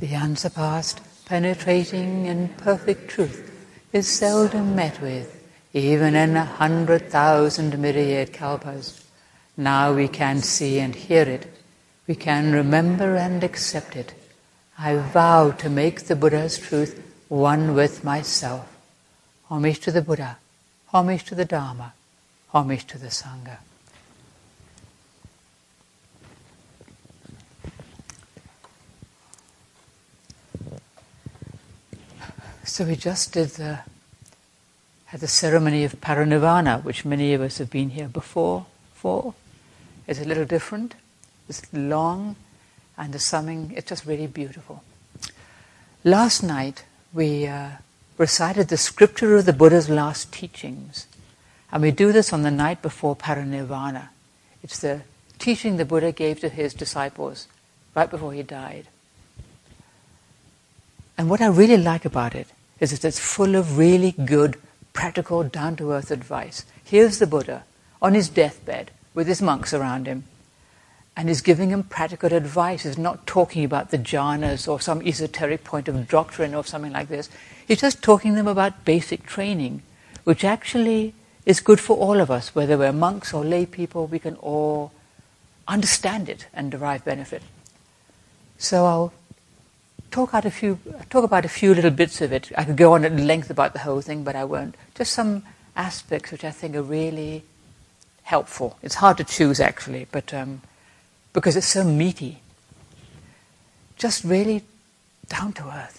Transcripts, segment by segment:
The unsurpassed, penetrating and perfect truth is seldom met with, even in 100,000 myriad kalpas. Now we can see and hear it. We can remember and accept it. I vow to make the Buddha's truth one with myself. Homage to the Buddha, homage to the Dharma, homage to the Sangha. So we just had the ceremony of parinirvana, which many of us have been here before for. It's a little different. It's long, and the summing, it's just really beautiful. Last night, we recited the scripture of the Buddha's last teachings. And we do this on the night before parinirvana. It's the teaching the Buddha gave to his disciples right before he died. And what I really like about it is that it's full of really good, practical, down-to-earth advice. Here's the Buddha on his deathbed with his monks around him, and he's giving them practical advice. He's not talking about the jhanas or some esoteric point of doctrine or something like this. He's just talking to them about basic training, which actually is good for all of us, whether we're monks or lay people. We can all understand it and derive benefit. So I'll talk about a few little bits of it. I could go on at length about the whole thing, but I won't. Just some aspects which I think are really helpful. It's hard to choose, actually, but because it's so meaty. Just really down to earth,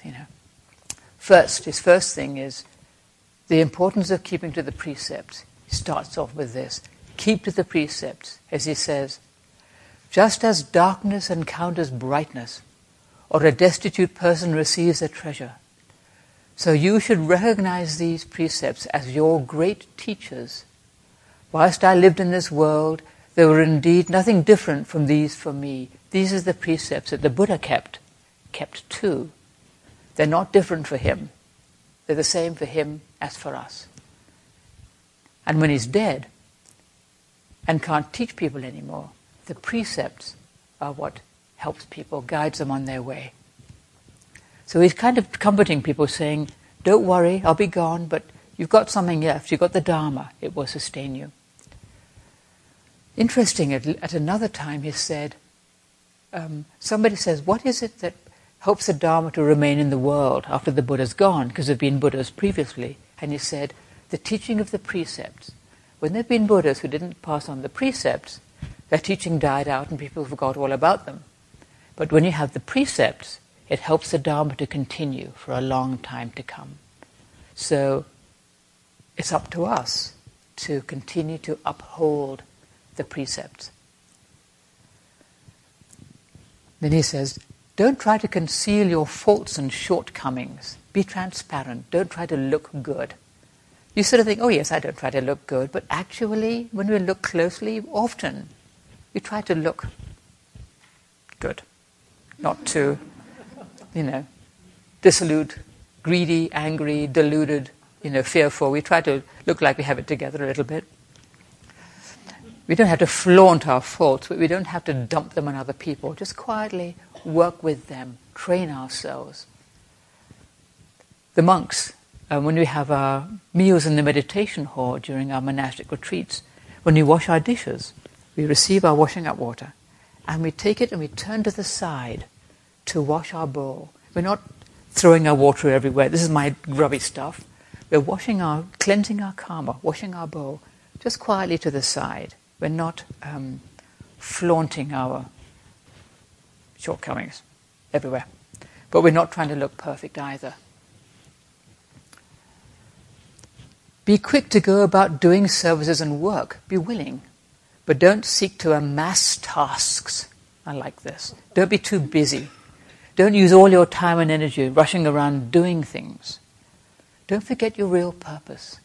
His first thing is the importance of keeping to the precepts. He starts off with this. Keep to the precepts, as he says. Just as darkness encounters brightness, or a destitute person receives a treasure, so you should recognize these precepts as your great teachers. Whilst I lived in this world, there were indeed nothing different from these for me. These are the precepts that the Buddha kept too. They're not different for him. They're the same for him as for us. And when he's dead and can't teach people anymore, the precepts are what helps people, guides them on their way. So he's kind of comforting people, saying, don't worry, I'll be gone, but you've got something left. You've got the Dharma. It will sustain you. Interesting, at another time he said, somebody says, what is it that helps the Dharma to remain in the world after the Buddha's gone? Because there have been Buddhas previously. And he said, the teaching of the precepts. When there have been Buddhas who didn't pass on the precepts, their teaching died out and people forgot all about them. But when you have the precepts, it helps the Dharma to continue for a long time to come. So it's up to us to continue to uphold the precepts. Then he says, don't try to conceal your faults and shortcomings. Be transparent. Don't try to look good. You sort of think, oh yes, I don't try to look good, but actually, when we look closely, often we try to look good. Not too, dissolute, greedy, angry, deluded, fearful. We try to look like we have it together a little bit. We don't have to flaunt our faults, but we don't have to dump them on other people. Just quietly work with them, train ourselves. The monks, when we have our meals in the meditation hall during our monastic retreats, when we wash our dishes, we receive our washing up water, and we take it and we turn to the side to wash our bowl. We're not throwing our water everywhere. This is my grubby stuff. We're cleansing our karma, washing our bowl, just quietly to the side. We're not flaunting our shortcomings everywhere. But we're not trying to look perfect either. Be quick to go about doing services and work. Be willing. But don't seek to amass tasks. I like this. Don't be too busy. Don't use all your time and energy rushing around doing things. Don't forget your real purpose.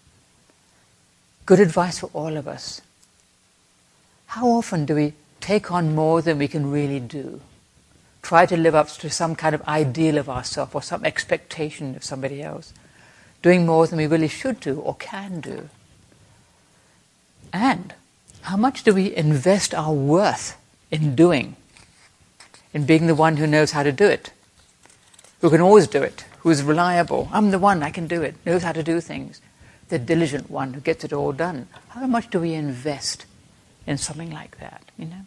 Good advice for all of us. How often do we take on more than we can really do? Try to live up to some kind of ideal of ourselves or some expectation of somebody else. Doing more than we really should do or can do. And how much do we invest our worth in doing? In being the one who knows how to do it? who can always do it, who is reliable. I'm the one, I can do it, knows how to do things. The diligent one who gets it all done. How much do we invest in something like that, you know?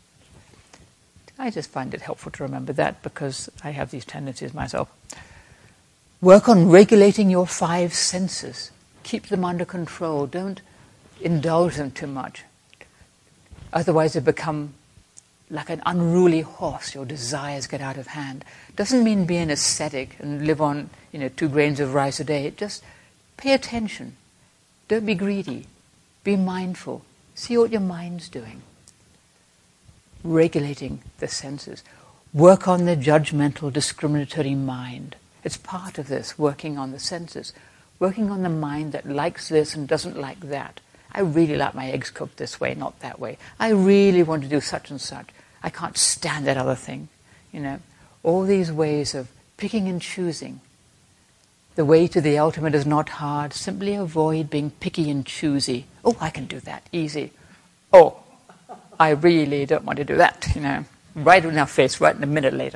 I just find it helpful to remember that because I have these tendencies myself. Work on regulating your 5 senses. Keep them under control. Don't indulge them too much. Otherwise they become like an unruly horse. Your desires get out of hand. Doesn't mean be an ascetic and live on 2 grains of rice a day. Just pay attention. Don't be greedy. Be mindful. See what your mind's doing. Regulating the senses. Work on the judgmental, discriminatory mind. It's part of this, working on the senses. Working on the mind that likes this and doesn't like that. I really like my eggs cooked this way, not that way. I really want to do such and such. I can't stand that other thing. All these ways of picking and choosing. The way to the ultimate is not hard. Simply avoid being picky and choosy. Oh, I can do that. Easy. Oh, I really don't want to do that. Right in our face, right in a minute later.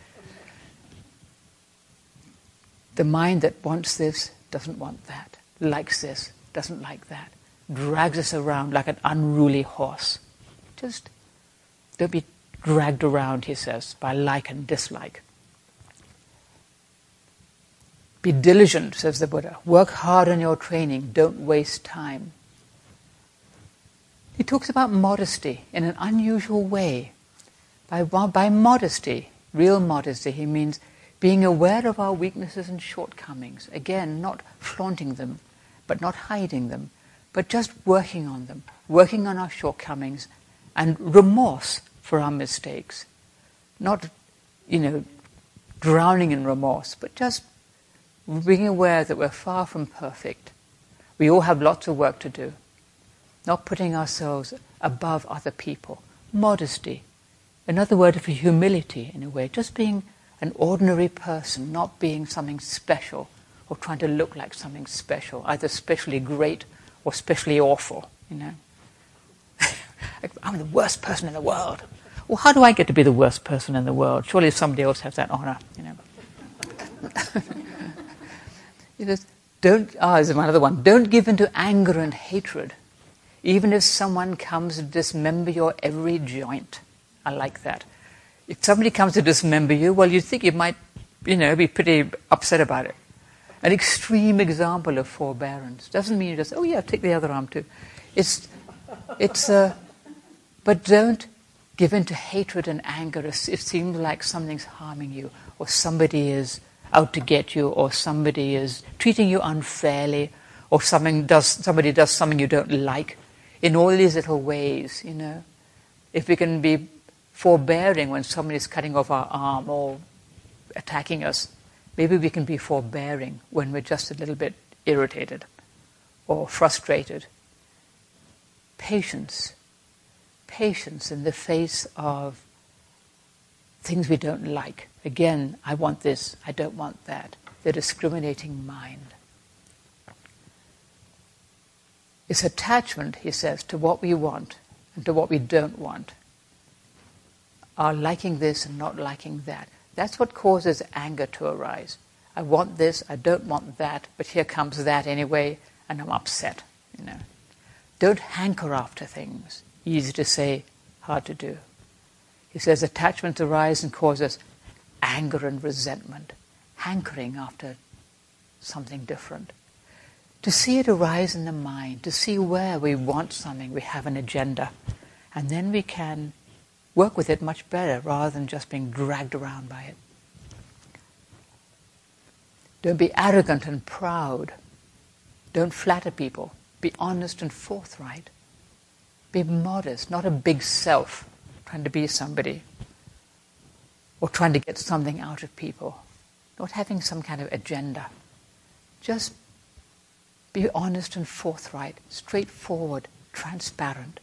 The mind that wants this doesn't want that. Likes this, doesn't like that. Drags us around like an unruly horse. Just don't be dragged around, he says, by like and dislike. Be diligent, says the Buddha. Work hard on your training. Don't waste time. He talks about modesty in an unusual way. By modesty, real modesty, he means being aware of our weaknesses and shortcomings. Again, not flaunting them, but not hiding them, but just working on them, working on our shortcomings, and remorse for our mistakes. Not, drowning in remorse, but just being aware that we're far from perfect. We all have lots of work to do. Not putting ourselves above other people. Modesty. Another word for humility, in a way. Just being an ordinary person, not being something special or trying to look like something special, either specially great or specially awful, I'm the worst person in the world. Well, how do I get to be the worst person in the world? Surely somebody else has that honor, He says, there's another one. Don't give in to anger and hatred, even if someone comes to dismember your every joint. I like that. If somebody comes to dismember you, well, you think you might, be pretty upset about it. An extreme example of forbearance. Doesn't mean you just, oh yeah, take the other arm too. But don't give in to hatred and anger. It seems like something's harming you, or somebody is out to get you, or somebody is treating you unfairly, or somebody does something you don't like. In all these little ways, if we can be forbearing when somebody is cutting off our arm or attacking us, maybe we can be forbearing when we're just a little bit irritated or frustrated. Patience in the face of things we don't like. Again, I want this, I don't want that. The discriminating mind. It's attachment, he says, to what we want and to what we don't want. Our liking this and not liking that. That's what causes anger to arise. I want this, I don't want that, but here comes that anyway, and I'm upset. Don't hanker after things. Easy to say, hard to do. He says attachments arise and cause us anger and resentment, hankering after something different. To see it arise in the mind, to see where we want something, we have an agenda, and then we can work with it much better rather than just being dragged around by it. Don't be arrogant and proud. Don't flatter people. Be honest and forthright. Be modest, not a big self, trying to be somebody, or trying to get something out of people, not having some kind of agenda. Just be honest and forthright, straightforward, transparent.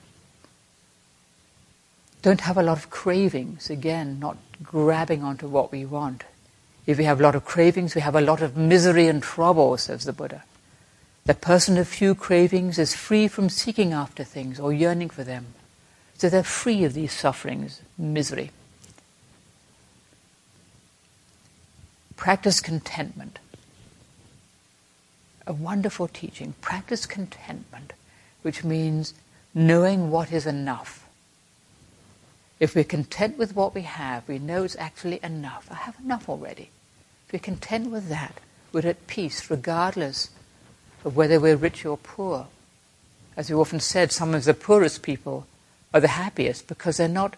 Don't have a lot of cravings, again, not grabbing onto what we want. If we have a lot of cravings, we have a lot of misery and trouble, says the Buddha. The person of few cravings is free from seeking after things or yearning for them. So they're free of these sufferings, misery. practice contentment. A wonderful teaching. Practice contentment, which means knowing what is enough. If we're content with what we have, we know it's actually enough. I have enough already. If we're content with that, we're at peace regardless of whether we're rich or poor. As you often said, some of the poorest people are the happiest because they're not,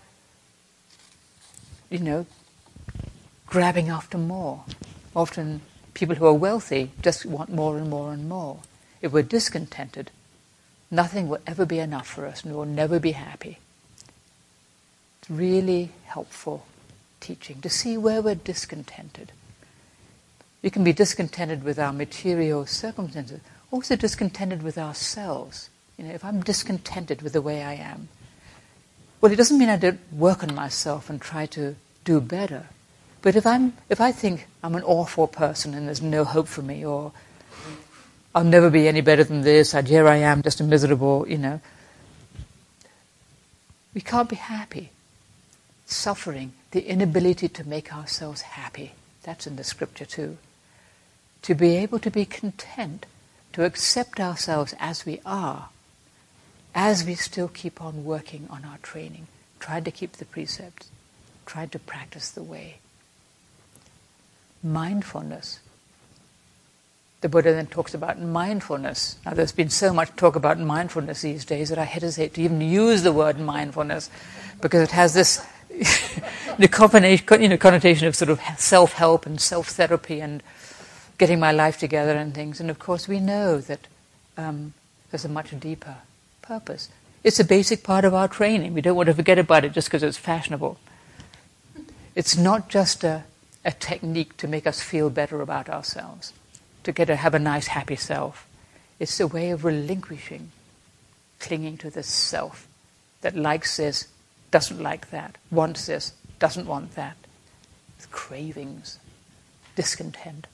grabbing after more. Often people who are wealthy just want more and more and more. If we're discontented, nothing will ever be enough for us and we'll never be happy. It's really helpful teaching to see where we're discontented. We can be discontented with our material circumstances, also discontented with ourselves. If I'm discontented with the way I am, well, it doesn't mean I don't work on myself and try to do better. But if I think I'm an awful person and there's no hope for me, or I'll never be any better than this, here I am, just a miserable, we can't be happy. Suffering, the inability to make ourselves happy, that's in the scripture too. To be able to be content, to accept ourselves as we are, as we still keep on working on our training, trying to keep the precepts, trying to practice the way. Mindfulness. The Buddha then talks about mindfulness. Now there's been so much talk about mindfulness these days that I hesitate to even use the word mindfulness because it has this the connotation of sort of self-help and self-therapy and getting my life together and things. And of course we know that there's a much deeper purpose. It's a basic part of our training. We don't want to forget about it just because it's fashionable. It's not just a technique to make us feel better about ourselves, to have a nice, happy self. It's a way of relinquishing, clinging to this self that likes this, doesn't like that, wants this, doesn't want that, with cravings, discontent.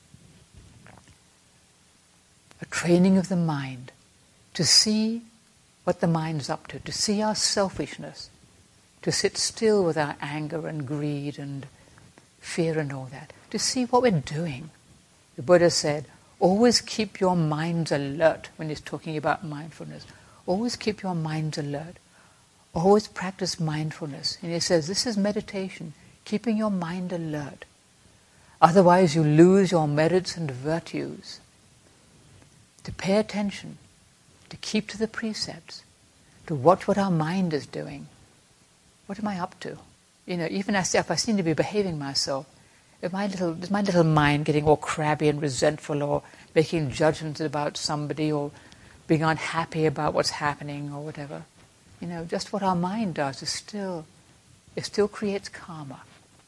A training of the mind to see what the mind's up to see our selfishness, to sit still with our anger and greed and fear and all that, to see what we're doing. The Buddha said, always keep your minds alert when he's talking about mindfulness. Always keep your minds alert. Always practice mindfulness. And he says, this is meditation, keeping your mind alert. Otherwise you lose your merits and virtues. To pay attention, to keep to the precepts, to watch what our mind is doing. What am I up to? Even if I seem to be behaving myself, is my little mind getting all crabby and resentful or making judgments about somebody or being unhappy about what's happening or whatever? Just what our mind does is it still creates karma.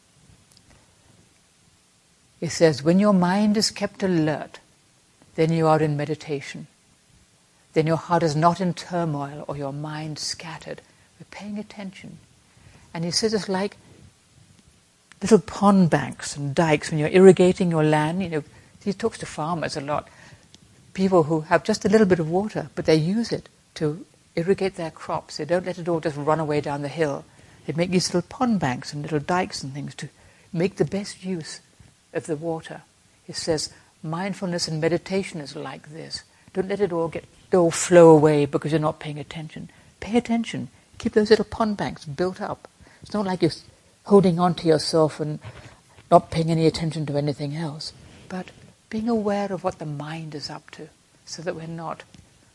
It says, when your mind is kept alert, then you are in meditation. Then your heart is not in turmoil or your mind scattered. We're paying attention. And he says it's like little pond banks and dikes when you're irrigating your land. He talks to farmers a lot. People who have just a little bit of water, but they use it to irrigate their crops. They don't let it all just run away down the hill. They make these little pond banks and little dikes and things to make the best use of the water. He says mindfulness and meditation is like this. Don't let it all flow away because you're not paying attention. Pay attention. Keep those little pond banks built up. It's not like you're holding on to yourself and not paying any attention to anything else, but being aware of what the mind is up to so that we're not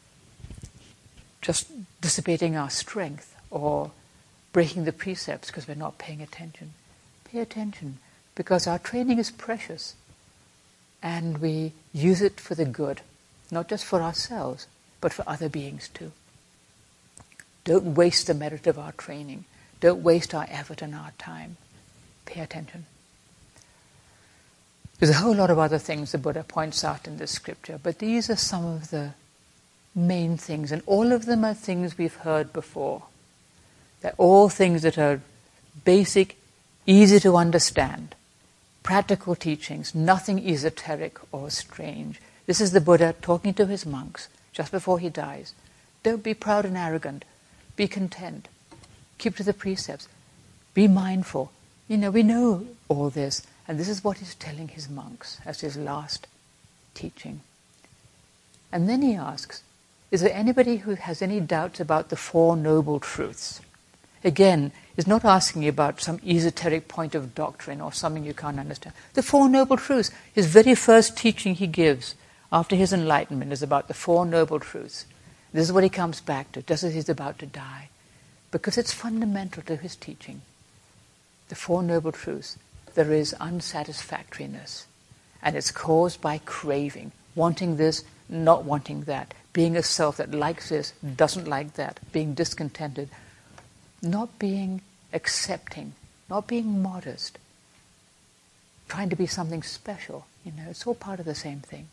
just dissipating our strength or breaking the precepts because we're not paying attention. Pay attention because our training is precious and we use it for the good, not just for ourselves, but for other beings too. Don't waste the merit of our training. Don't waste our effort and our time. Pay attention. There's a whole lot of other things the Buddha points out in this scripture, but these are some of the main things, and all of them are things we've heard before. They're all things that are basic, easy to understand, practical teachings, nothing esoteric or strange. This is the Buddha talking to his monks just before he dies. Don't be proud and arrogant. Be content. Keep to the precepts. Be mindful. We know all this, And this is what he's telling his monks as his last teaching. And then he asks, is there anybody who has any doubts about the Four Noble Truths? Again, he's not asking about some esoteric point of doctrine or something you can't understand. The Four Noble Truths, his very first teaching he gives after his enlightenment is about the Four Noble Truths. This is what he comes back to, just as he's about to die, because it's fundamental to his teaching. The Four Noble Truths. There is unsatisfactoriness, and it's caused by craving, wanting this, not wanting that, being a self that likes this, doesn't like that, being discontented, not being accepting, not being modest, trying to be something special. It's all part of the same thing.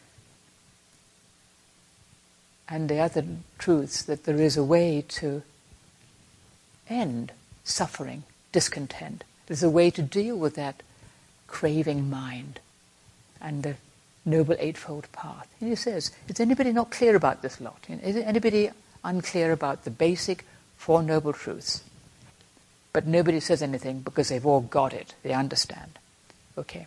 And the other truths, that there is a way to end suffering, discontent. There's a way to deal with that craving mind and the Noble Eightfold Path. And he says, is anybody not clear about this lot? Is anybody unclear about the basic Four Noble Truths? But nobody says anything because they've all got it. They understand. Okay.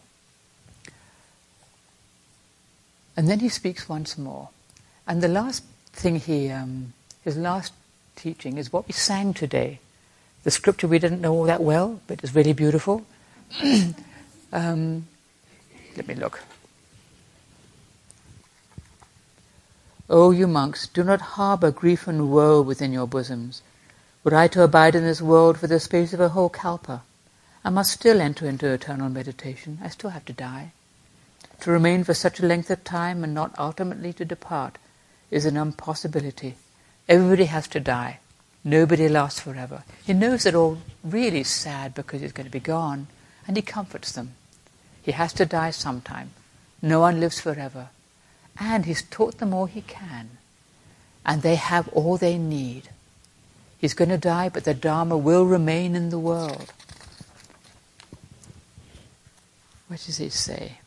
And then he speaks once more. And the last thing his last teaching is what we sang today. The scripture we didn't know all that well, but it's really beautiful. Let me look. O you monks, do not harbour grief and woe within your bosoms. Were I to abide in this world for the space of a whole kalpa, I must still enter into eternal meditation. I still have to die. To remain for such a length of time and not ultimately to depart is an impossibility. Everybody has to die. Nobody lasts forever. He knows they're all really sad because he's going to be gone, and he comforts them. He has to die sometime. No one lives forever. And he's taught them all he can. And they have all they need. He's going to die, but the Dharma will remain in the world. What does he say?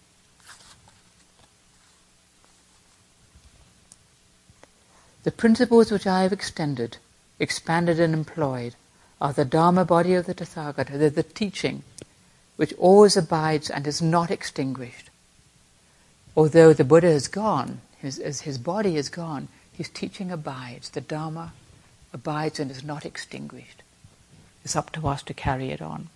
The principles which I have expanded and employed are the Dharma body of the Tathagata. They're the teaching which always abides and is not extinguished. Although the Buddha is gone, his body is gone, his teaching abides. The Dharma abides and is not extinguished. It's up to us to carry it on.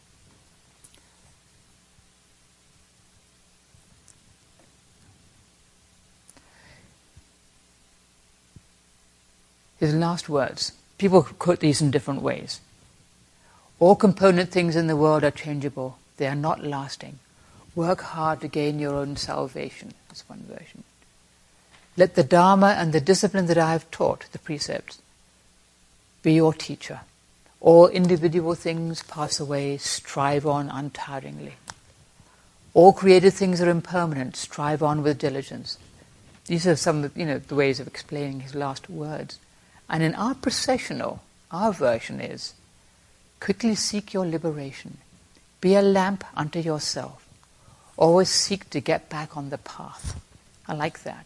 His last words. People quote these in different ways. All component things in the world are changeable. They are not lasting. Work hard to gain your own salvation. That's one version. Let the Dharma and the discipline that I have taught, the precepts, be your teacher. All individual things pass away. Strive on untiringly. All created things are impermanent. Strive on with diligence. These are some of the ways of explaining his last words. And in our processional, our version is, quickly seek your liberation. Be a lamp unto yourself. Always seek to get back on the path. I like that.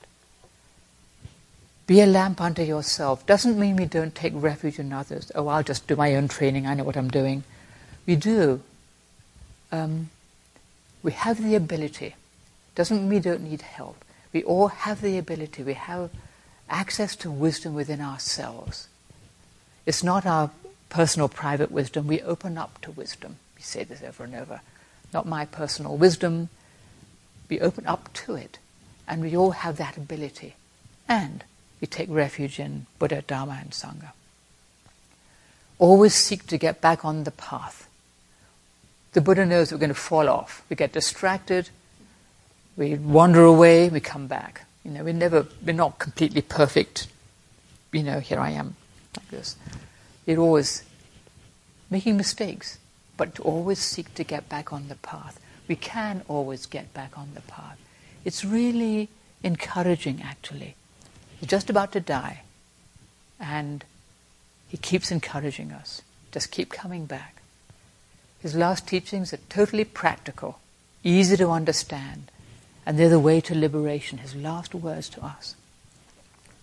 Be a lamp unto yourself. Doesn't mean we don't take refuge in others. Oh, I'll just do my own training. I know what I'm doing. We do. We have the ability. Doesn't mean we don't need help. We all have the ability. We have access to wisdom within ourselves. It's not our personal private wisdom. We open up to wisdom. We say this over and over. Not my personal wisdom. We open up to it. And we all have that ability. And we take refuge in Buddha, Dharma, and Sangha. Always seek to get back on the path. The Buddha knows we're going to fall off. We get distracted. We wander away. We come back. We're not completely perfect. Here I am, like this. We're always making mistakes, but to always seek to get back on the path. We can always get back on the path. It's really encouraging, actually. He's just about to die, and he keeps encouraging us. Just keep coming back. His last teachings are totally practical, easy to understand, and they're the way to liberation, his last words to us.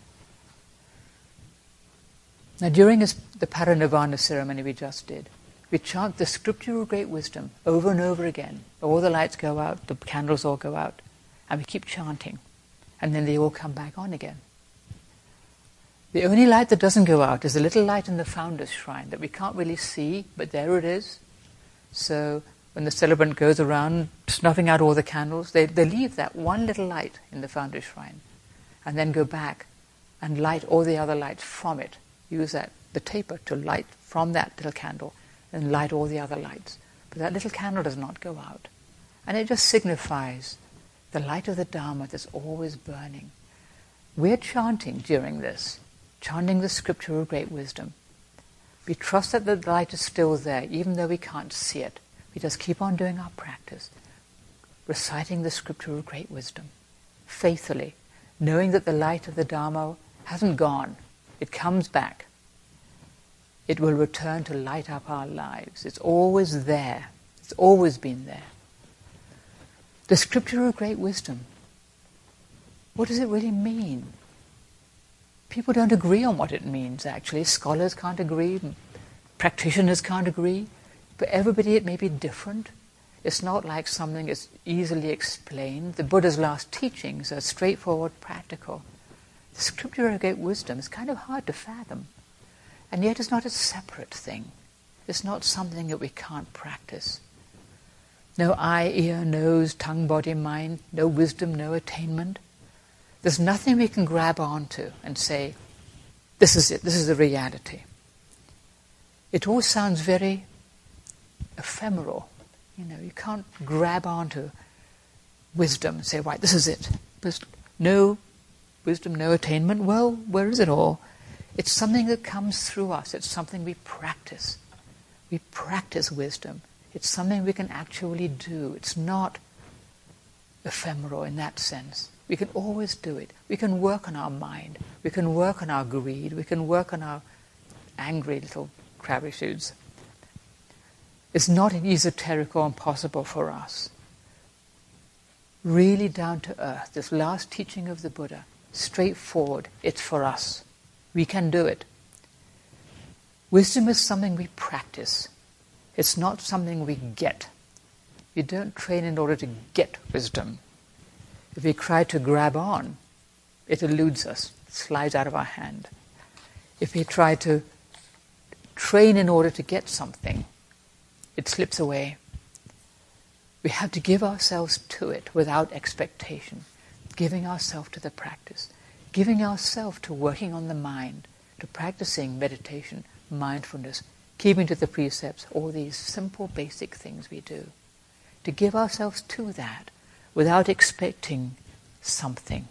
Now, during the Parinirvana ceremony we just did, We chant the scripture of great wisdom over and over again. All the lights go out, the candles all go out, and we keep chanting. And then they all come back on again. The only light that doesn't go out is the little light in the founder's shrine that we can't really see, but there it is. So when the celebrant goes around snuffing out all the candles, they leave that one little light in the founder's shrine and then go back and light all the other lights from it. Use the taper to light from that little candle and light all the other lights. But that little candle does not go out. And it just signifies the light of the Dharma that's always burning. We're chanting during this, chanting the scripture of great wisdom. We trust that the light is still there, even though we can't see it. We just keep on doing our practice, reciting the scripture of great wisdom, faithfully, knowing that the light of the Dharma hasn't gone. It comes back. It will return to light up our lives. It's always there. It's always been there. The scripture of great wisdom. What does it really mean? People don't agree on what it means, actually. Scholars can't agree. Practitioners can't agree. For everybody it may be different. It's not like something that's easily explained. The Buddha's last teachings are straightforward, practical. The scripture of great wisdom is kind of hard to fathom. And yet it's not a separate thing. It's not something that we can't practice. No eye, ear, nose, tongue, body, mind, no wisdom, no attainment. There's nothing we can grab onto and say, this is it, this is the reality. It all sounds very ephemeral. You can't grab onto wisdom and say, right, this is it. There's no wisdom, no attainment. Well, where is it all? It's something that comes through us. It's something we practice. We practice wisdom. It's something we can actually do. It's not ephemeral in that sense. We can always do it. We can work on our mind. We can work on our greed. We can work on our angry little crabby-shoots. It's not esoteric or impossible for us. Really down to earth, this last teaching of the Buddha, straightforward, it's for us. We can do it. Wisdom is something we practice. It's not something we get. We don't train in order to get wisdom. If we try to grab on, it eludes us, slides out of our hand. If we try to train in order to get something, it slips away. We have to give ourselves to it without expectation, giving ourselves to the practice, giving ourselves to working on the mind, to practicing meditation, mindfulness, keeping to the precepts, all these simple basic things we do. To give ourselves to that without expecting something.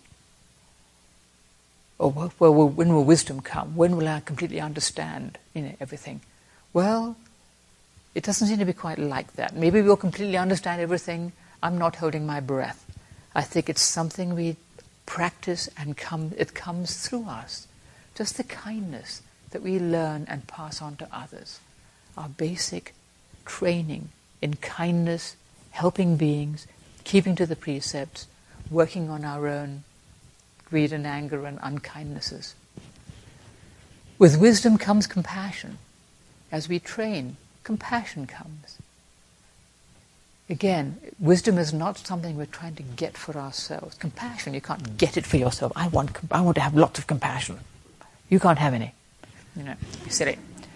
Or when will wisdom come? When will I completely understand everything? Well, it doesn't seem to be quite like that. Maybe we'll completely understand everything. I'm not holding my breath. I think it's something we practice and it comes through us. Just the kindness that we learn and pass on to others. Our basic training in kindness, helping beings, keeping to the precepts, working on our own greed and anger and unkindnesses. With wisdom comes compassion. As we train, compassion comes. Again, wisdom is not something we're trying to get for ourselves. Compassion, you can't get it for yourself. I want to have lots of compassion. You can't have any. You're silly.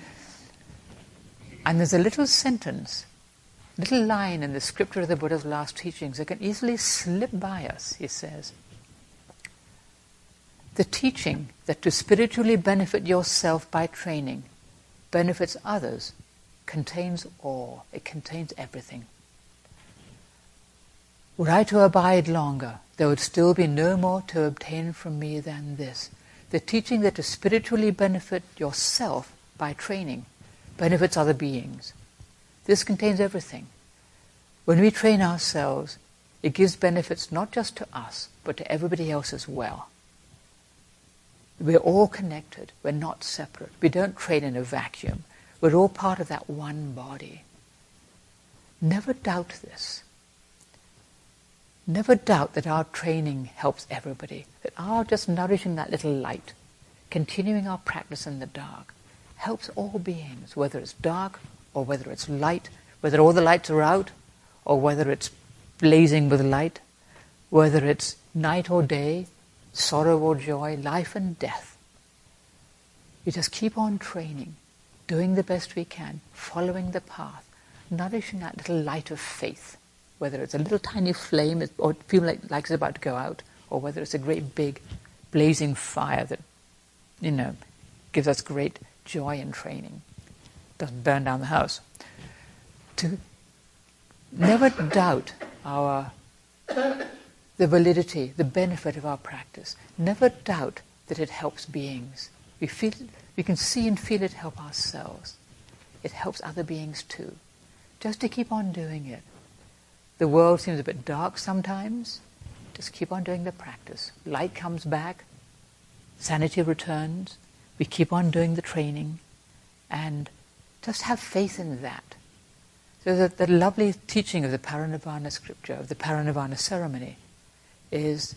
And there's a little sentence, little line in the scripture of the Buddha's last teachings that can easily slip by us. He says, the teaching that to spiritually benefit yourself by training benefits others contains all. It contains everything. Were I to abide longer, there would still be no more to obtain from me than this. The teaching that to spiritually benefit yourself by training benefits other beings. This contains everything. When we train ourselves, it gives benefits not just to us, but to everybody else as well. We're all connected. We're not separate. We don't train in a vacuum. We're all part of that one body. Never doubt this. Never doubt that our training helps everybody, that our just nourishing that little light, continuing our practice in the dark, helps all beings, whether it's dark or whether it's light, whether all the lights are out, or whether it's blazing with light, whether it's night or day, sorrow or joy, life and death. We just keep on training, doing the best we can, following the path, nourishing that little light of faith, whether it's a little tiny flame or feel like it's about to go out, or whether it's a great big blazing fire that, gives us great joy in training. Doesn't burn down the house. To never doubt the validity, the benefit of our practice. Never doubt that it helps beings. We can see and feel it help ourselves. It helps other beings too. Just to keep on doing it. The world seems a bit dark sometimes. Just keep on doing the practice. Light comes back. Sanity returns. We keep on doing the training. And just have faith in that. So the lovely teaching of the Parinirvana scripture, of the Parinirvana ceremony, is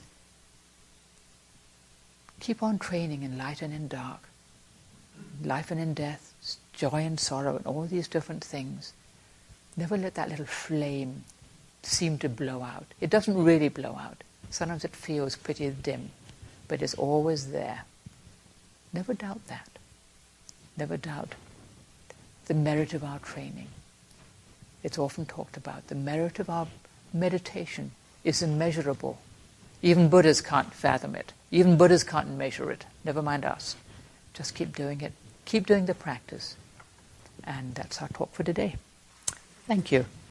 keep on training in light and in dark, life and in death, joy and sorrow, and all these different things. Never let that little flame seem to blow out. It doesn't really blow out. Sometimes it feels pretty dim, but it's always there. Never doubt that. Never doubt the merit of our training. It's often talked about. The merit of our meditation is immeasurable. Even Buddhas can't fathom it. Even Buddhas can't measure it. Never mind us. Just keep doing it. Keep doing the practice. And that's our talk for today. Thank you.